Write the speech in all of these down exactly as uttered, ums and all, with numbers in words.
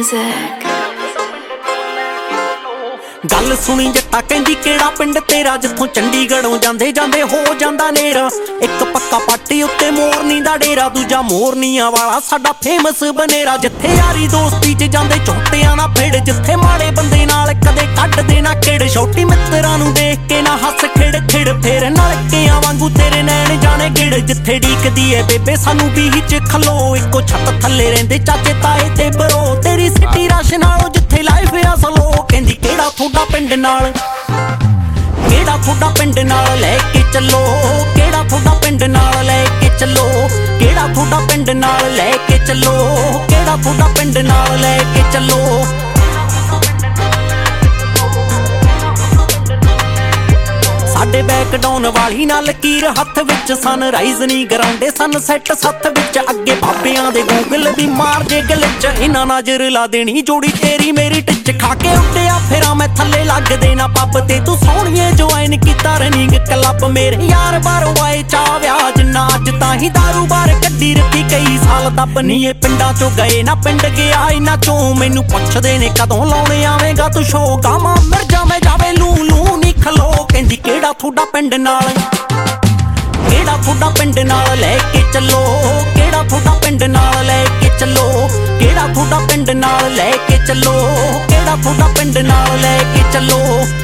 music. गल सुनी जट्टा कहंदी केड़ा पिंड तेरा जिथों चंडीगढ़ों जांदे जांदे हो जांदा नेरा। एक पक्का पाटी उत्ते मोरनी दा डेरा, दूजा मोरनियां वाला साडा फेमस बनेरा। जिथे यारी दोस्ती च जांदे झोटियां ना फेड़, जिथे माड़े बंदे नाल कदे कड्ड देना किड़। छोटी मित्तरां नूं देख के ना हस खिड़ खिड़, फेर नलकियां वांगू तेरे नैन जाने गिड़। जिथे डीकदी ऐ बेबे सानू बीह च खलो, इक्को छत थल्ले रहिंदे चाचे ताए ते बरो। तेरी सिटी रश नालों जिथे लाइफ आ स्लो, कहंदी केड़ा थोड़ा पिंड नाल, केड़ा थोड़ा पिंड नाल लैके चलो, केड़ा थोड़ा पिंड नाल लैके चलो, केड़ा थोड़ा पिंड नाल लैके चलो, केड़ा थोड़ा पिंड नाल लैके चलो। साडे बैकडाउन वाली ना लकीर हथ विच, सनराइज नी गराउंडे सनसैट सत्त विच। अगे बाबियां दे गूगल भी मार जे गलिच, इन्हां नजर ला देनी जोड़ी तेरी मेरी टिच। खा के उड्डिया फिरां मैं थल्ले लग देना पब ते, तू सोहणीए ज्वाइन कीता रनिंग क्लब। मेरे यार बारों आए चा व्याज ना, अज तां ही दारू बार कड्डी रखी कई साल तप। नी ये पिंडां चों गए ना पिंड गया इन्हां चों, मैनू पुछदे ने कदों लाउणे आवेगा तू शो। गावां मिर्जा मैं जावे लू लू नी खलो, कहंदी केड़ा थोड़ा पिंड नाल, केड़ा थोड़ा पिंड नाल लैके चलो, केड़ा थोड़ा पिंड नाल लैके चलो, केड़ा थोड़ा पिंड नाल लैके चलो, केड़ा थोड़ा पिंड नाल लैके चलो।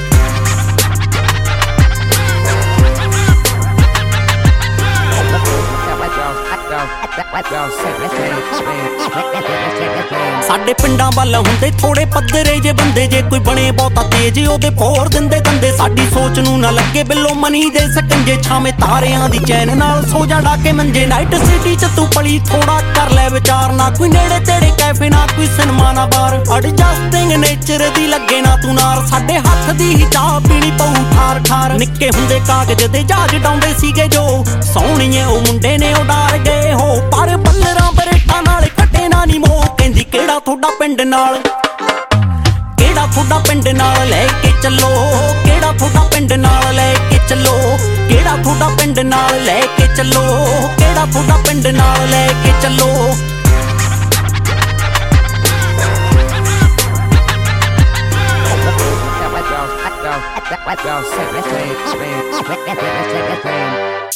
साडे पिंडां वल हुंदे थोड़े पद्धरे जे बंदे, जे कोई बने बहुता तेज ओदे फोड़ दिंदे दंदे। साडी सोच नूं ना लगे बिलो मनी दे सकंजे, छावे तारियां दी चैन नाल सो जा डाके मंजे। नाइट सिटी च तू पली थोड़ा कर ले विचार, ना कोई नेड़े तेड़े कैफे ना कोई सिनेमा ना बार। एडजस्टिंग नेचर दी लगे ना तू नार, साडे हत्थ दी ही चाह पीनी पऊ ठार ठार। निक्के हुंदे कागज दे जहाज डाउंदे सीगे जो, सोहणीए ओ मुंडे ने उडार गए हो। पर बल्लरां बरेटां नाल कटे ना नी मोह, कहंदी केड़ा थोड़ा पिंड नाल, केड़ा थोड़ा पिंड नाल लैके चलो, केड़ा थोड़ा पिंड नाल लैके चलो, केड़ा थोड़ा पिंड नाल लैके चलो, केड़ा थोड़ा पिंड नाल लैके चलो। Well, say, let's take, let's take, let's take, let's take, let's take.